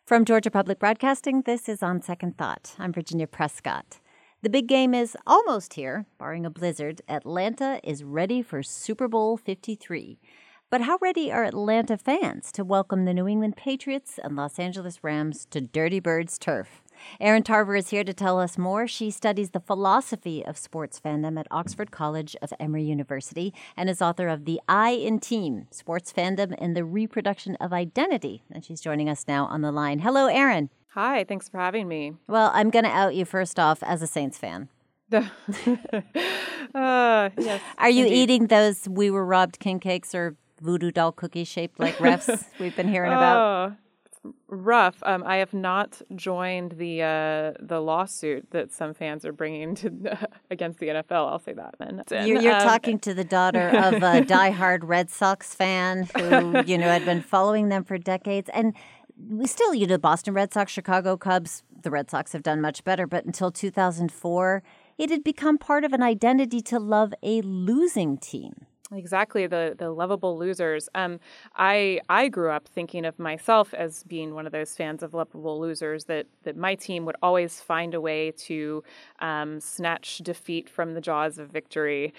From Georgia Public Broadcasting, this is On Second Thought. I'm Virginia Prescott. The big game is almost here, barring a blizzard. Atlanta is ready for Super Bowl 53. But how ready are Atlanta fans to welcome the New England Patriots and Los Angeles Rams to Dirty Birds turf? Erin Tarver is here to tell us more. She studies the philosophy of sports fandom at Oxford College of Emory University and is author of The I in Team, Sports Fandom and the Reproduction of Identity. And she's joining us now on the line. Hello, Erin. Hi, thanks for having me. Well, I'm going to out you first off as a Saints fan. Yes. Are you eating those We Were Robbed king cakes or voodoo doll cookies shaped like refs we've been hearing about? Rough. I have not joined the lawsuit that some fans are bringing against the NFL. I'll say that. You're talking to the daughter of a diehard Red Sox fan who had been following them for decades, and we still, Boston Red Sox, Chicago Cubs. The Red Sox have done much better, but until 2004, it had become part of an identity to love a losing team. Exactly, the lovable losers. I grew up thinking of myself as being one of those fans of lovable losers, that my team would always find a way to snatch defeat from the jaws of victory.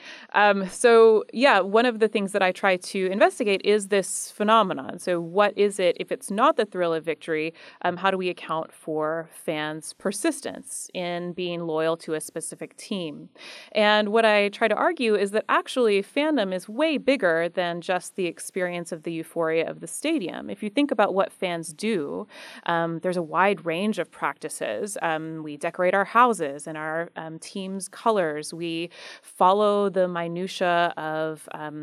One of the things that I try to investigate is this phenomenon. So what is it, if it's not the thrill of victory, how do we account for fans' persistence in being loyal to a specific team? And what I try to argue is that actually fandom is way bigger than just the experience of the euphoria of the stadium. If you think about what fans do, there's a wide range of practices. We decorate our houses in our team's colors. We follow the minutia of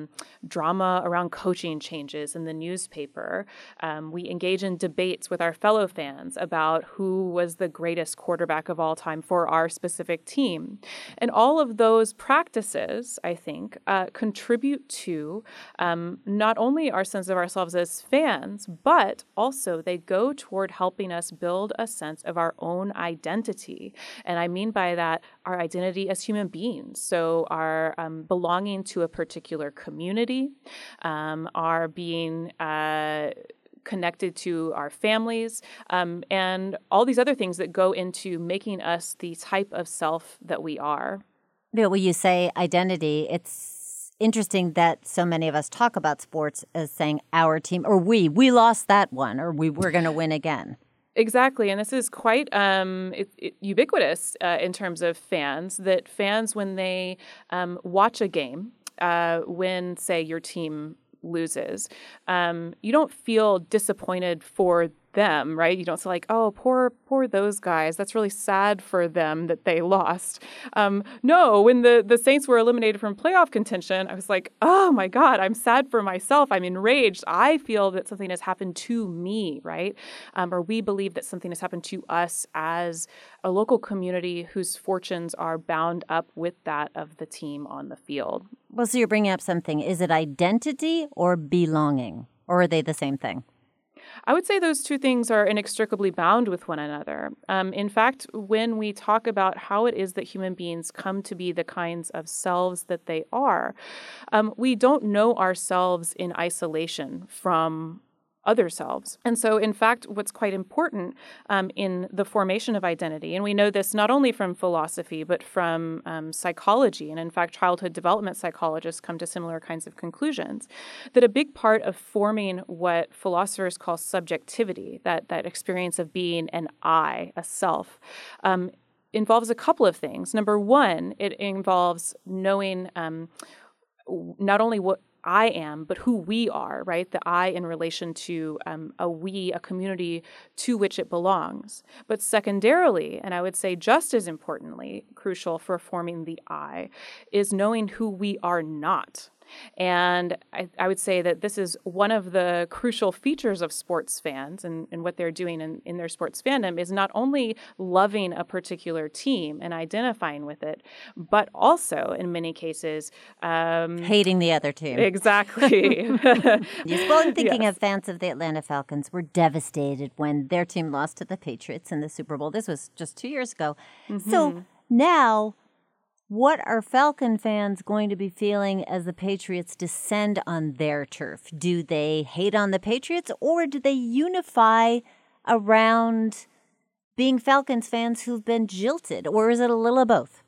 drama around coaching changes in the newspaper. We engage in debates with our fellow fans about who was the greatest quarterback of all time for our specific team. And all of those practices, I think, contribute to not only our sense of ourselves as fans, but also they go toward helping us build a sense of our own identity. And I mean by that our identity as human beings. So our belonging to a particular community, our being connected to our families, and all these other things that go into making us the type of self that we are. Bill, when you say identity, it's interesting that so many of us talk about sports as saying our team, or we lost that one, or we're going to win again. Exactly. And this is quite ubiquitous in terms of fans, that fans, when they watch a game, when, say, your team loses, you don't feel disappointed for them, right? You don't say like, oh, poor those guys. That's really sad for them that they lost. No, when the Saints were eliminated from playoff contention, I was like, oh my God, I'm sad for myself. I'm enraged. I feel that something has happened to me, right? Or we believe that something has happened to us as a local community whose fortunes are bound up with that of the team on the field. Well, so you're bringing up something. Is it identity or belonging? Or are they the same thing? I would say those two things are inextricably bound with one another. In fact, when we talk about how it is that human beings come to be the kinds of selves that they are, we don't know ourselves in isolation from other selves. And so, in fact, what's quite important in the formation of identity, and we know this not only from philosophy, but from psychology, and in fact, childhood development psychologists come to similar kinds of conclusions, that a big part of forming what philosophers call subjectivity, that experience of being an I, a self, involves a couple of things. Number one, it involves knowing not only what I am, but who we are, right? The I in relation to a community to which it belongs. But secondarily, and I would say just as importantly, crucial for forming the I, is knowing who we are not. And I would say that this is one of the crucial features of sports fans and what they're doing in their sports fandom is not only loving a particular team and identifying with it, but also, in many cases, hating the other team. Exactly. Yes. Well, I'm thinking of fans of the Atlanta Falcons were devastated when their team lost to the Patriots in the Super Bowl. This was just 2 years ago. Mm-hmm. So now, what are Falcon fans going to be feeling as the Patriots descend on their turf? Do they hate on the Patriots, or do they unify around being Falcons fans who've been jilted, or is it a little of both?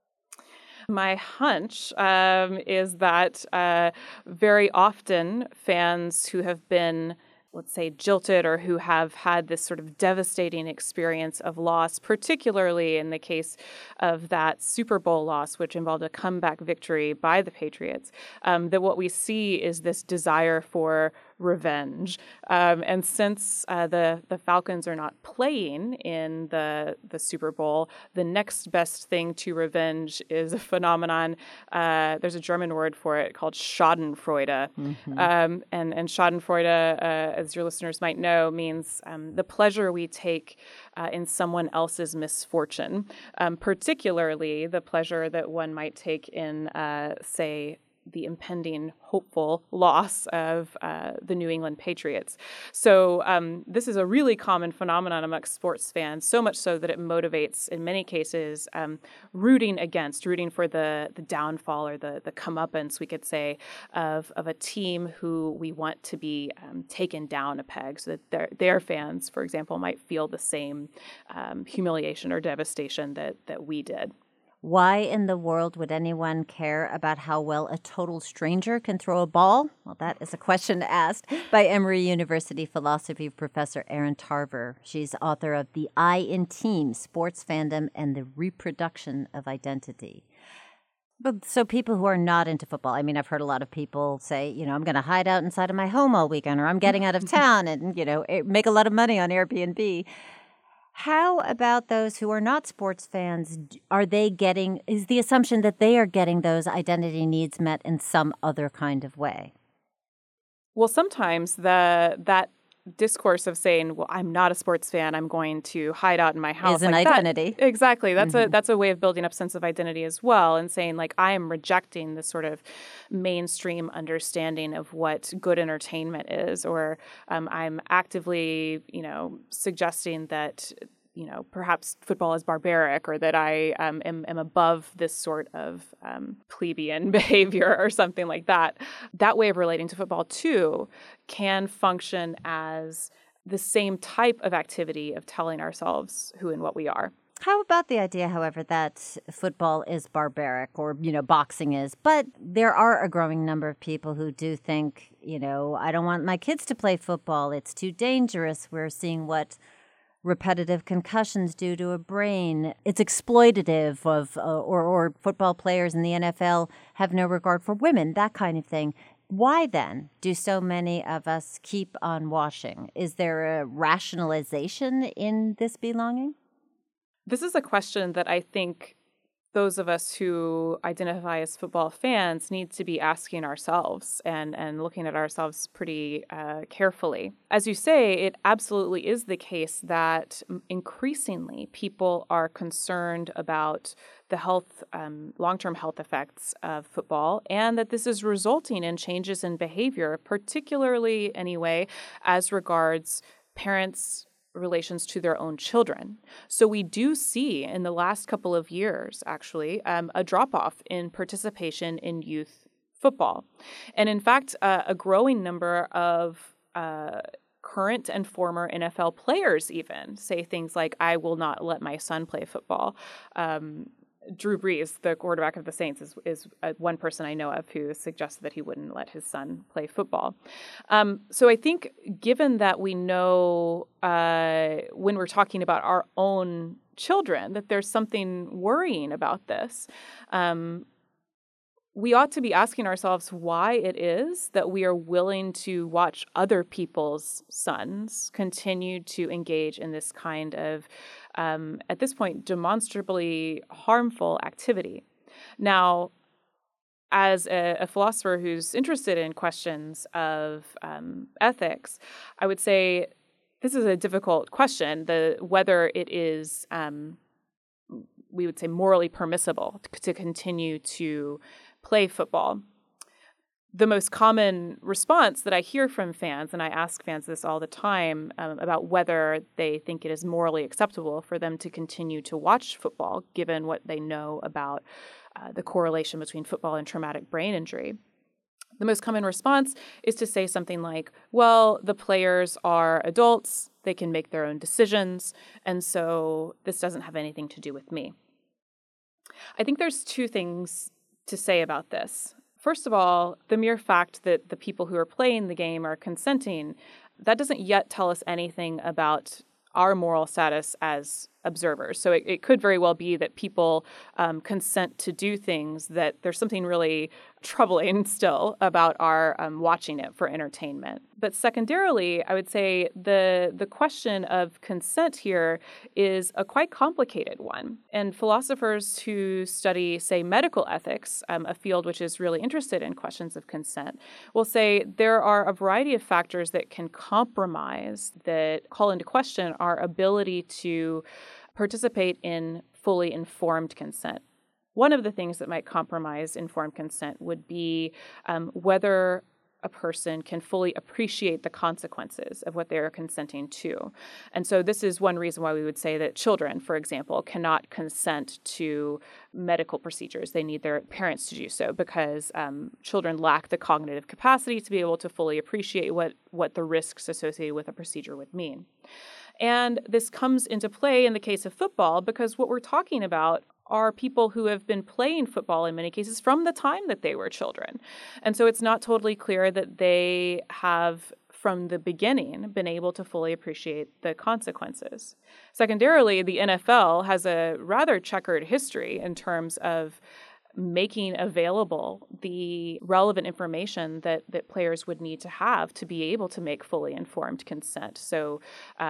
My hunch is that very often fans who have been, let's say, jilted or who have had this sort of devastating experience of loss, particularly in the case of that Super Bowl loss, which involved a comeback victory by the Patriots, that what we see is this desire for revenge. And since the Falcons are not playing in the Super Bowl, the next best thing to revenge is a phenomenon. There's a German word for it called Schadenfreude. And Schadenfreude, as your listeners might know, means the pleasure we take in someone else's misfortune, particularly the pleasure that one might take in, say, the impending hopeful loss of the New England Patriots. So this is a really common phenomenon amongst sports fans, so much so that it motivates, in many cases, rooting for the downfall or the comeuppance, we could say, of a team who we want to be taken down a peg, so that their fans, for example, might feel the same humiliation or devastation that we did. Why in the world would anyone care about how well a total stranger can throw a ball? Well, that is a question asked by Emory University philosophy professor Erin Tarver. She's author of The I in Team, Sports Fandom and the Reproduction of Identity. But so people who are not into football, I mean, I've heard a lot of people say, I'm going to hide out inside of my home all weekend, or I'm getting out of town and, make a lot of money on Airbnb. How about those who are not sports fans? Is the assumption that they are getting those identity needs met in some other kind of way? Well, sometimes that discourse of saying, well, I'm not a sports fan, I'm going to hide out in my house. Is an identity. Exactly. That's a way of building up sense of identity as well, and saying, like, I am rejecting this sort of mainstream understanding of what good entertainment is, or I'm actively, suggesting that perhaps football is barbaric, or that I am above this sort of plebeian behavior or something like that. That way of relating to football, too, can function as the same type of activity of telling ourselves who and what we are. How about the idea, however, that football is barbaric, or, boxing is, but there are a growing number of people who do think, I don't want my kids to play football. It's too dangerous. We're seeing what repetitive concussions do to a brain. It's exploitative or football players in the NFL have no regard for women, that kind of thing. Why then do so many of us keep on watching? Is there a rationalization in this belonging? This is a question that I think those of us who identify as football fans need to be asking ourselves and looking at ourselves pretty carefully. As you say, it absolutely is the case that increasingly people are concerned about the long-term health effects of football, and that this is resulting in changes in behavior, particularly anyway, as regards parents' relations to their own children. So we do see in the last couple of years, actually, a drop-off in participation in youth football. And in fact, a growing number of current and former NFL players even say things like, I will not let my son play football. Drew Brees, the quarterback of the Saints, is one person I know of who suggested that he wouldn't let his son play football. So I think, given that we know when we're talking about our own children that there's something worrying about this, we ought to be asking ourselves why it is that we are willing to watch other people's sons continue to engage in this kind of, at this point, demonstrably harmful activity. Now, as a philosopher who's interested in questions of ethics, I would say this is a difficult question, whether it is, we would say, morally permissible to continue to play football. The most common response that I hear from fans, and I ask fans this all the time, about whether they think it is morally acceptable for them to continue to watch football, given what they know about the correlation between football and traumatic brain injury. The most common response is to say something like, well, the players are adults, They can make their own decisions. And so this doesn't have anything to do with me. I think there's two things to say about this. First of all, the mere fact that the people who are playing the game are consenting, that doesn't yet tell us anything about our moral status as observers. So it could very well be that people consent to do things that there's something really troubling still about our watching it for entertainment. But secondarily, I would say the question of consent here is a quite complicated one. And philosophers who study, say, medical ethics, a field which is really interested in questions of consent, will say there are a variety of factors that can compromise, that call into question our ability to participate in fully informed consent. One of the things that might compromise informed consent would be whether a person can fully appreciate the consequences of what they are consenting to. And so this is one reason why we would say that children, for example, cannot consent to medical procedures. They need their parents to do so because children lack the cognitive capacity to be able to fully appreciate what the risks associated with a procedure would mean. And this comes into play in the case of football because what we're talking about are people who have been playing football in many cases from the time that they were children. And so it's not totally clear that they have, from the beginning, been able to fully appreciate the consequences. Secondarily, the NFL has a rather checkered history in terms of making available the relevant information that players would need to have to be able to make fully informed consent. So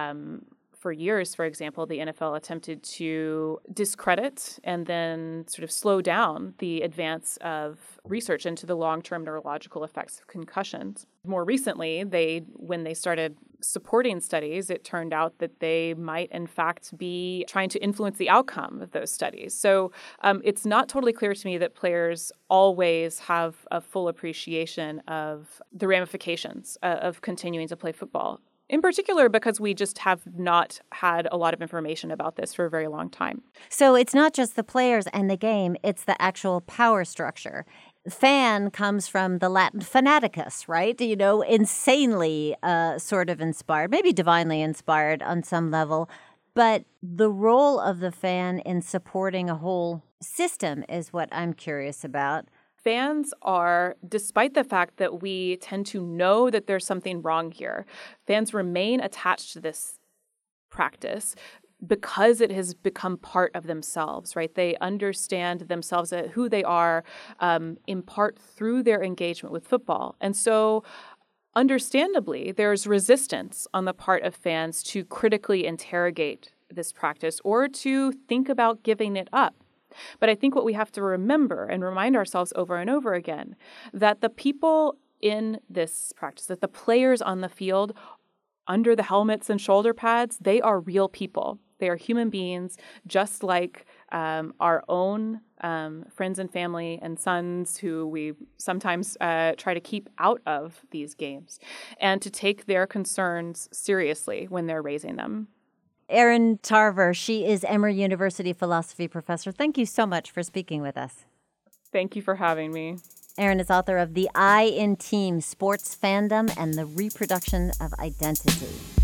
for years, for example, the NFL attempted to discredit and then sort of slow down the advance of research into the long-term neurological effects of concussions. More recently, when they started supporting studies, it turned out that they might, in fact, be trying to influence the outcome of those studies. So it's not totally clear to me that players always have a full appreciation of the ramifications of continuing to play football. In particular, because we just have not had a lot of information about this for a very long time. So it's not just the players and the game, it's the actual power structure. Fan comes from the Latin fanaticus, right? You know, insanely sort of inspired, maybe divinely inspired on some level. But the role of the fan in supporting a whole system is what I'm curious about. Fans are, despite the fact that we tend to know that there's something wrong here, fans remain attached to this practice because it has become part of themselves, right? They understand themselves, who they are, in part through their engagement with football. And so, understandably, there's resistance on the part of fans to critically interrogate this practice or to think about giving it up. But I think what we have to remember and remind ourselves over and over again, that the people in this practice, that the players on the field under the helmets and shoulder pads, they are real people. They are human beings, just like our own friends and family and sons who we sometimes try to keep out of these games, and to take their concerns seriously when they're raising them. Erin Tarver, she is Emory University philosophy professor. Thank you so much for speaking with us. Thank you for having me. Erin is author of The I in Team, Sports Fandom and the Reproduction of Identity.